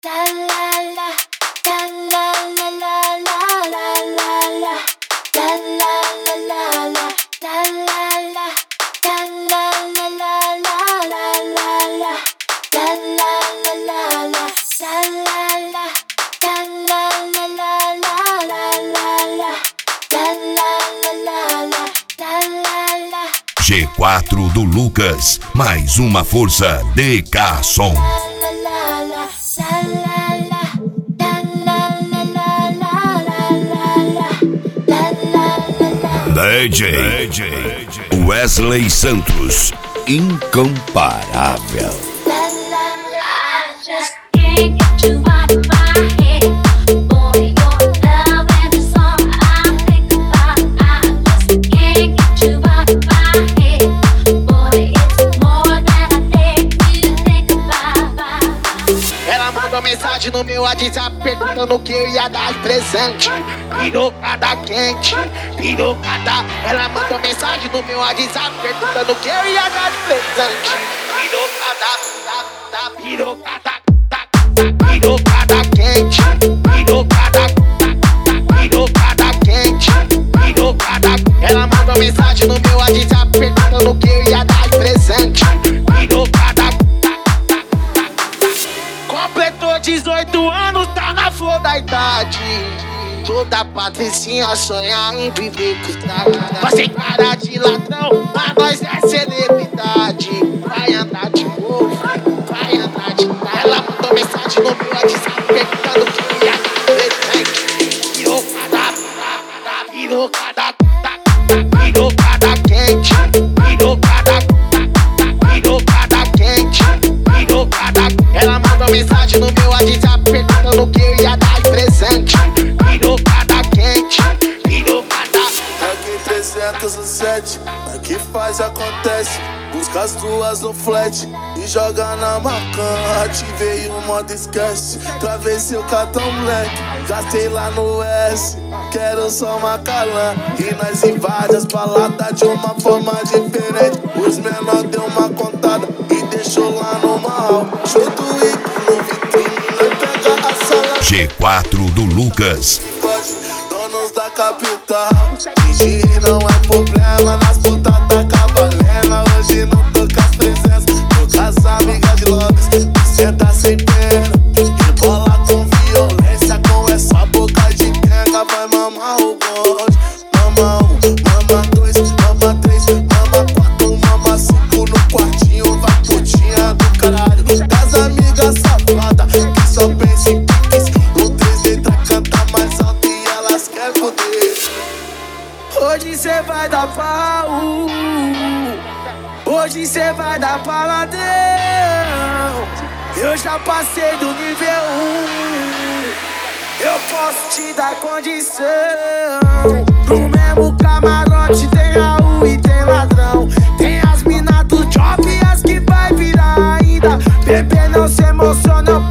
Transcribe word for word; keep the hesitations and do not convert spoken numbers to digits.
G quatro do Lucas, mais uma força D K Som. D J, D J Wesley Santos, incomparável. Mensagem no meu WhatsApp perguntando que eu ia dar de presente. Pirocada quente, pirocada. Ela mandou mensagem no meu WhatsApp perguntando que eu ia dar de presente. Pirocada, tá, tá, pirocada, tá, tá, pirocada quente, pirocada, tá, tá, pirocada quente, pirocada. Ela mandou mensagem no meu WhatsApp perguntando que eu ia dar de presente. Pirocada. Completou dezoito anos, tá na flor da idade. Toda patricinha sonha em viver com estrada. Mas sem cara de ladrão, mas nós é celebridade. Vai andar de novo, vai andar de carro. Ela mandou mensagem no meu WhatsApp perguntando que eu ia presente. Pirocada, pirocada, pirocada quente, pirocada, pirocada quente, pirocada. Ela mandou mensagem no meu WhatsApp perguntando que eu ia dar de presente. Pirocada quente, pirocada. Aqui trezentos e sete, aqui faz acontece. Busca as duas no flat e joga na macan. Ativei o modo esquece, travessei o cartão black, gastei lá no S, quero só uma calã. E nós invade as baladas de uma forma diferente. Os menor deu uma contada e deixou lá no mal. Chuto e no vitrine, pega a sala. G quatro do Lucas. Donos da capital, fingir não é problema. Nas putas tá cavalena. Hoje não tô com as presenças, tô com as amigas de Londres. Senta sem pena, rebola com violência. Com essa boca de quenga vai mamar o bonde. Mama um, mama dois, mama três, mama quatro, mama cinco. No quartinho vai putinha do caralho. Das amigas safadas que só pensam em piques. No três letras canta mais alto e elas querem foder. Hoje cê vai dar pau, hoje cê vai dar paladão. Eu já passei do nível um, eu posso te dar condição. No mesmo camarote tem Raul e tem ladrão. Tem as minas do job e as que vai virar ainda. Bebê não se emociona.